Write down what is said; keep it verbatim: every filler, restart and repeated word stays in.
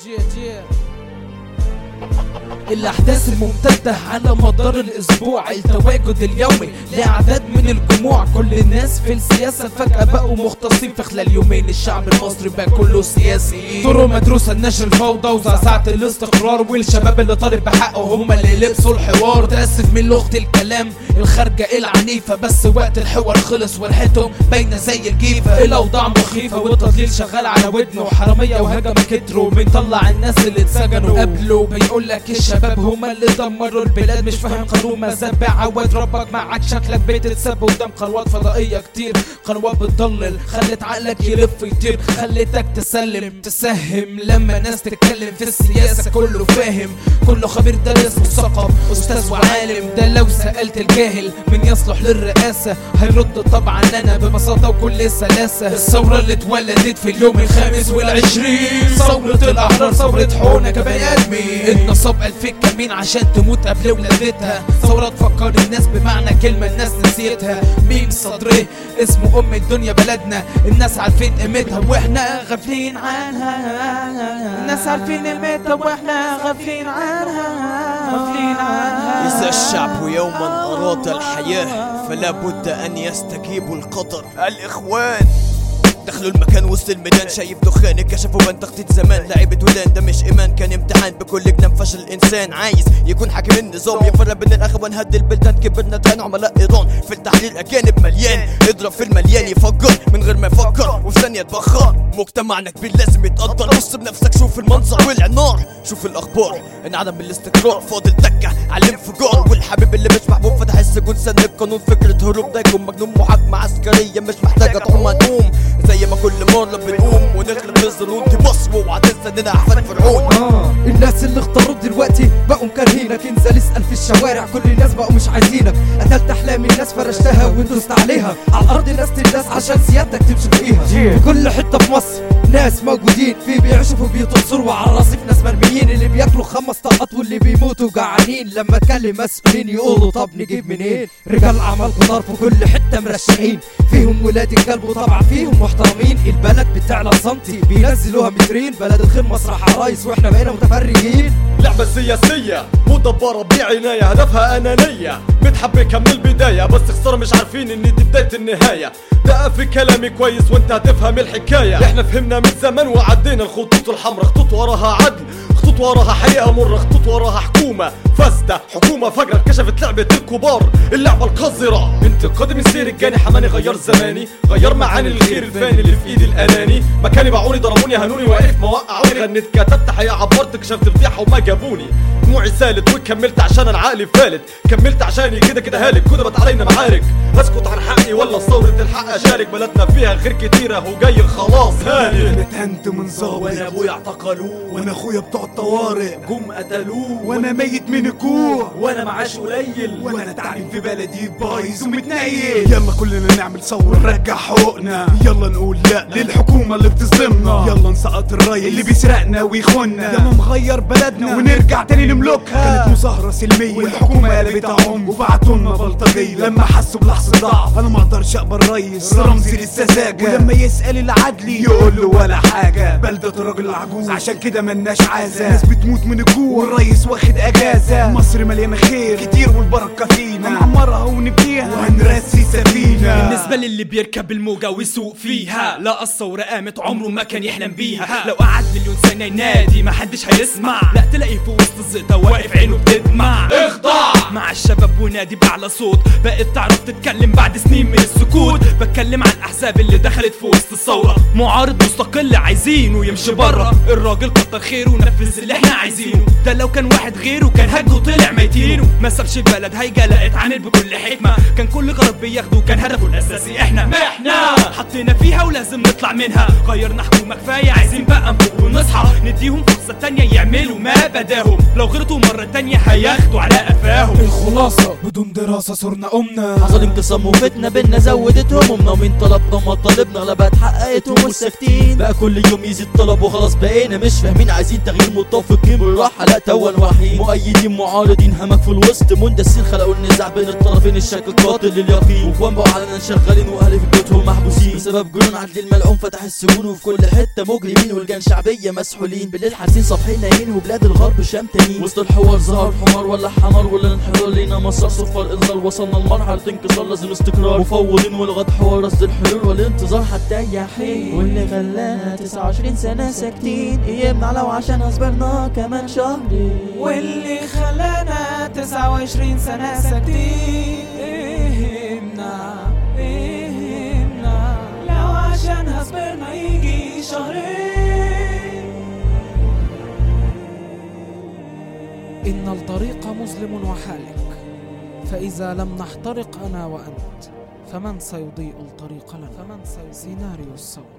الأحداث الممتدة على مدار الأسبوع، التواجد اليومي لأعداد من الجموع. كل الناس في السياسة فجأة بقوا مختصين في خلال يومين. الشعب المصري بقى كله سياسي، طرق مدروسة لنشر الفوضى وزعزعة الاستقرار، والشباب اللي طالب بحقه هم اللي لبسوا الحوار. تأسف من لغة الكلام الخارجة العنيفة، بس وقت الحوار خلص وريحتهم باينة زي الجيفة. الأوضاع مخيفة والتضليل شغال على ودنه، حرامية وهجمة كتروا بنطلع الناس اللي اتسجنوا قبله. بيقولك الشباب هما اللي دمروا البلاد، مش فاهم قانون مذاب عود ربك معاك، شكلك بتتسب قدام قنوات فضائية كتير. قنوات بتضلل خلت عقلك يلف يطير، خلتك تسلم تسهم لما ناس تتكلم في السياسة. كله فاهم كله خبير دارس مثقف أستاذ وعالم. ده لو سألت الجاهل من يصلح للرئاسة هيرد طبعا أنا ببساطة وكل سلاسة. الثورة اللي اتولدت في اليوم الخامس والعشرين، ثورة الأحرار، ثورة حقوقنا كبني آدمين. النصاب قال فيك كمين عشان تموت قبل ولادتها. ثورة تفكر الناس بمعنى كلمة الناس نسيتها. مين صدره اسمه أم الدنيا بلدنا، الناس عارفين قيمتها واحنا غافلين عنها. الناس عارفين قيمتها واحنا غافلين عنها غافلين عنها. إذا الشعب يوما أراد الحياة فلا بد أن يستجيبوا القدر. الإخوان دخلوا المكان وسط الميدان، شايف دخان كشفوا بان تخطيط زمان. لعيبة ولان ده مش ايمان، كان امتحان بكل جنان. فشل الانسان عايز يكون حاكم النظام، يفرق بين الاخوان هد البلدان. كبرنا تاني عملاء ايران في التحليل اجانب مليان. اضرب في المليان يفجر من غير ما يفكر وفي ثانية يتبخر. مجتمعنا كبير لازم يتقدر، بص بنفسك شوف المنظر ولع نار. شوف الاخبار ان عدم الاستقرار فاضل دكة على الانفجار. والحبيب اللي مش محبوب فتح السجون سن القانون. فكرة هروب ده يكون مجنون، محاكمة عسكرية مش محتاجة تعوم هنقوم زي ما كل مرة بنقوم ونغلب الظنون. دي مصر واوعى تنسى اننا احفاد فرعون. آه الناس اللي اختاروك دلوقتي بقوا مكرهينك. انزل اسأل في الشوارع كل الناس بقوا مش عايزينك. قتلت احلام الناس فرشتها ودوست عليها. على الارض ناس تنداس عشان سيادتك تمشي فيها. في كل حتة في مصر ناس موجودين، في بيعيشوا في بيوت السور وعلى الرصيف ناس مرميين. اللي بياكلوا خمس طاقات واللي بيموتوا جعانين. لما اتكلم مسؤولين يقولوا طب نجيب منين؟ رجال اعمال كتار في كل حتة مرشحين، فيهم ولاد الكلب وطبعا فيهم محترمين. البلد بتعلى سنتي بينزلوها مترين. بلد الخير مسرح عرايس واحنا بقينا متفرجين. لعبة سياسية مدبرة بعناية، هدفها أنانية متحبكة من البداية. بس خسارة مش عارفين ان دي بداية النهاية. دقق في كلامي كويس وانت هتفهم الحكاية. احنا فهمنا من زمان وعدينا الخطوط الحمراء. خطوط وراها عدل، خطوط وراها حقيقة مرة، خطوط وراها حكومة فاسدة، حكومة فجرة كشفت لعبة الكبار، اللعبة القذرة. بنت قادم السير الجاني حماني غير زماني، غير معاني الخير الفاني اللي في ايدي الاناني. مكاني باعوني ضربوني هنوني، واقف ما وقعوني. غنيت كتبت حقيقة عبرت كشفت فضيحة وما جابوني. دموعي سالت وكملت عشان انا عقلي فالت. كملت عشاني كده كده هالك، كتبت علينا معارك. اسكت عن حقي ولا ثورة الحق اشارك؟ بلدنا فيها خير كتير اهو جاي خلاص هاني. انا اتهنت من ظابط وانا ابويا اعتقلوه، وانا اخويا بتوع الطوارئ جم قتلوه، وانا ميت من الجوع، وانا معاش قليل، وانا التعليم في بلدي بايظ ومتنيل. يلا كلنا نعمل ثورة نرجع حقوقنا. يلا نقول لا للحكومة اللي بتظلمنا. يلا نسقط الرئيس اللي بيسرقنا ويخوننا. يلا نغير بلدنا ونرجع تاني نملكها. كانت مظاهرة سلمية والحكومة قلبتها عنف وبعتولنا بلطجية. لما حسوا بلحظة ضعف انا ما اقدرش اقبل ريس رمزي للسذاجة. ولما يسأل العدلي يقول له ولا حاجة. بلدة الراجل العجوز عشان كده ملناش عازة. ناس بتموت من الجوع والريس واخد اجازة. مصر مليانة خير كتير والبركة فينا. هنعمرها ونبنيها وهنرسي سفينة. بالنسبة للي بيركب الموجة ويسوق فيها، لا الثورة قامت عمره ما كان يحلم بيها. لو قعد مليون سنة ينادي محدش هيسمع، لا تلاقيه في وسط الزيطة واقف عينه بتدمع. اخضع مع الشباب ونادي بأعلى صوت، بقيت تعرف تتكلم بعد سنين من السكوت. بتكلم عن الأحزاب اللي دخلت في وسط الثورة. معارض مستقل عايزينه يمشي بره، الراجل كتر خيره ونفذ اللي احنا عايزينه. ده لو كان واحد غيره كان هجه وطلع ميتينه. ما سابش البلد هيجا لا اتعاند بكل حكمة. كان كل قرار بياخده كان هدفه الأساسي احنا ما احنا حطينا فيها ولازم نطلع منها. غيرنا حكومة كفاية عايزين بقى نفوق ونصحى، نديهم فرصة تانية يعملوا ما بداهم. لو غلطوا مرة تانية هياخدوا على قفاهم. الخلاصة بدون دراسة صرنا أمنا. حصل انقسام وفتنة بينا زودت همومنا. ومن طلبنا ما طالبنا لا بقت حققت ومش ساكتين. بقى كل يوم يزيد طلب وخلاص بقينا مش فاهمين. عايزين تغيير متفقين بالراحة لا توا الوحيد. مؤيدين معارضين همك في الوسط مندسين. خلقوا النزاع بين الطرفين الشكل قاتل لليقين. واخوان بقوا علينا شغالين واهل في بيوتهم محبوسين بسبب جنون عدل الملعون فتح السجون وفي كل حته مجرمين والجان شعبيه مسحولين بالليل حاسين صابحين نايمين وبلاد الغرب شمتانين وسط الحوار ظهر حمار ولا حمار ولا انحدار لينا مسار صفر انذار وصلنا لمرحله انكسار لازم استقرار مفوضين والغد حوار رصد الحلول والانتظار حتى يحين واللي خلانا تسعة وعشرين سنه ساكتين يمنع لو عشان صبرنا كمان شهرين واللي خلانا تسعة وعشرين سنة ساكتين إهمنا إهمنا لو عشان صبرنا يجي شهرين. إن الطريق مظلم وحالك فإذا لم نحترق أنا وأنت فمن سيضيء الطريق لنا؟ فمن سيضيء سيناريو الصوت.